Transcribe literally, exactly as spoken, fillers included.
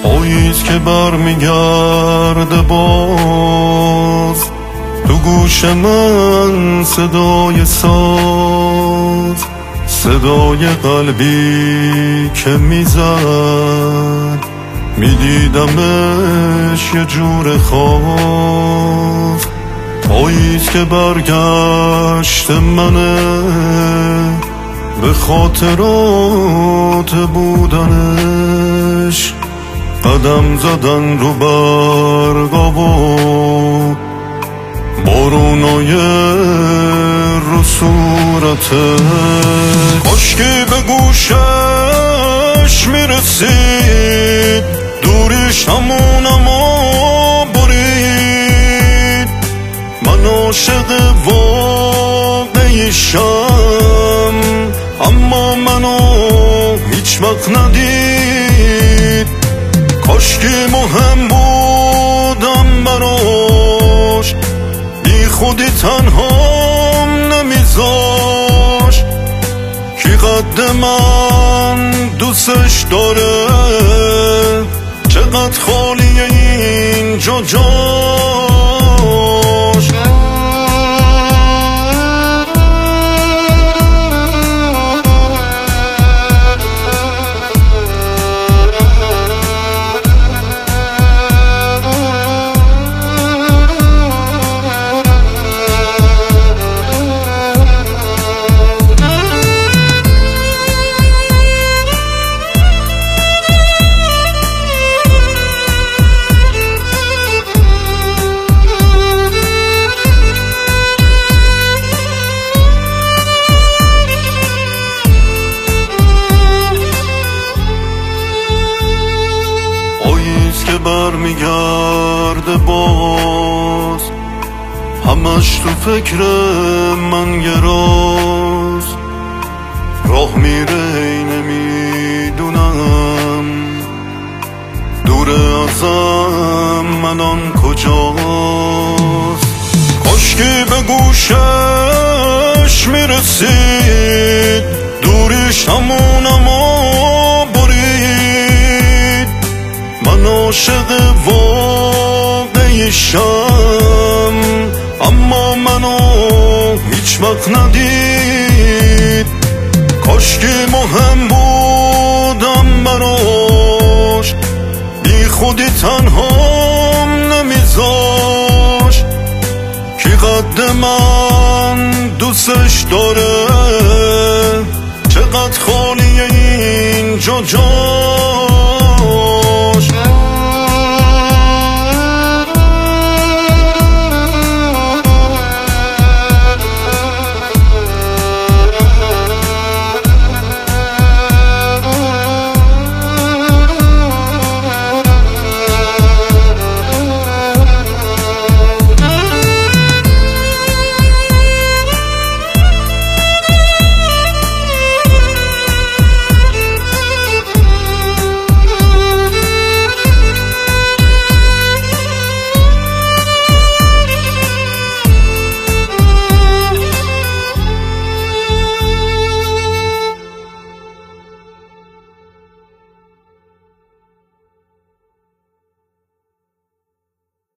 پاییز که برمیگرده باز تو گوش من صدای ساز، صدای قلبی که میزد میدیدمش یه جور خاص. پاییز که برگشت منه به خاطرات بودنش، قدم زدن رو برگا و بارونای رو صورتش. کاشکی به گوشش میرسید دوریش همونمو برید. من عاشق واقعیشم اما منو هیچ وقت ندید. کاشکی مهم بودم براش، بی خودی تنهام نمیذاش. کی قد من دوستش داره، چقدر خالیه اینجا جاش. که برمیگرده باز همش تو فکر من گراز. راه میره ای نمیدونم دور ازم منان کجاست. کاشکی به گوشش میرسید دوریش همونمو برید. من عاشق واقعیشم اما منو هیچ وقت ندید. کاشکی مهم بودم براش، بی خودی تنهام نمیذاش. کی قد من دوستش داره، چقدر خالیه اینجا جا.